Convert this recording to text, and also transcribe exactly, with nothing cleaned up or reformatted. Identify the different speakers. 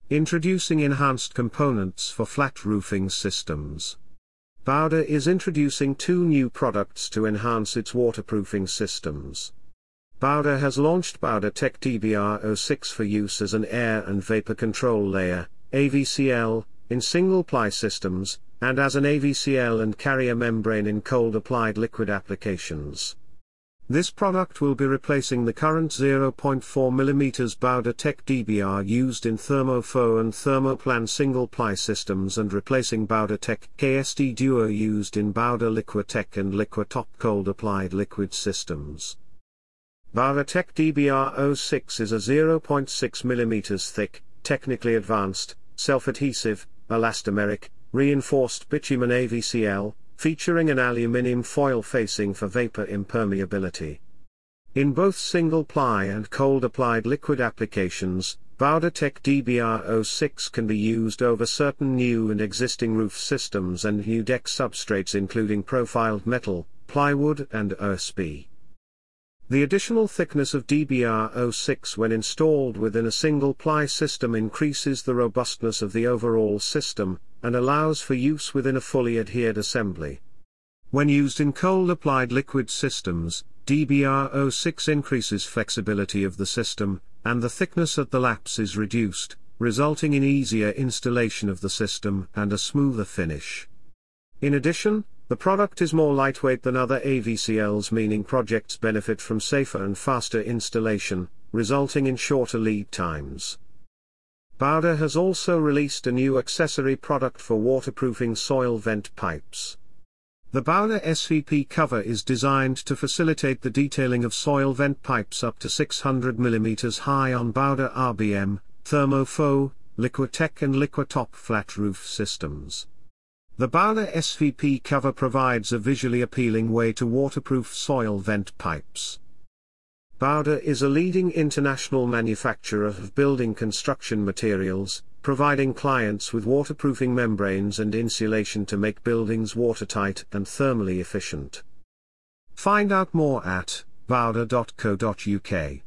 Speaker 1: Introducing enhanced components for flat roofing systems. Bowder is introducing two new products to enhance its waterproofing systems. Bowder has launched BowderTech D B R zero six for use as an air and vapor control layer, A V C L, in single-ply systems, and as an A V C L and carrier membrane in cold-applied liquid applications. This product will be replacing the current zero point four millimeter BowderTech D B R used in ThermoFo and Thermoplan single-ply systems and replacing BowderTech K S D Duo used in Bowder Liquatech and Liquatop cold-applied liquid systems. BowderTech D B R zero six is a zero point six millimeter thick, technically advanced, self-adhesive, elastomeric, reinforced bitumen A V C L, featuring an aluminium foil facing for vapor impermeability. In both single-ply and cold-applied liquid applications, BowderTech D B R zero six can be used over certain new and existing roof systems and new deck substrates including profiled metal, plywood and O S B. The additional thickness of D B R zero six when installed within a single-ply system increases the robustness of the overall system, and allows for use within a fully adhered assembly. When used in cold-applied liquid systems, D B R zero six increases flexibility of the system, and the thickness at the laps is reduced, resulting in easier installation of the system and a smoother finish. In addition, the product is more lightweight than other A V C Ls, meaning projects benefit from safer and faster installation, resulting in shorter lead times. Bowder has also released a new accessory product for waterproofing soil vent pipes. The Bowder S V P cover is designed to facilitate the detailing of soil vent pipes up to six hundred millimeters high on Bowder R B M, ThermoFo, Liquatech and Liquatop flat roof systems. The Bowder S V P cover provides a visually appealing way to waterproof soil vent pipes. Bowder is a leading international manufacturer of building construction materials, providing clients with waterproofing membranes and insulation to make buildings watertight and thermally efficient. Find out more at bowder dot co dot U K.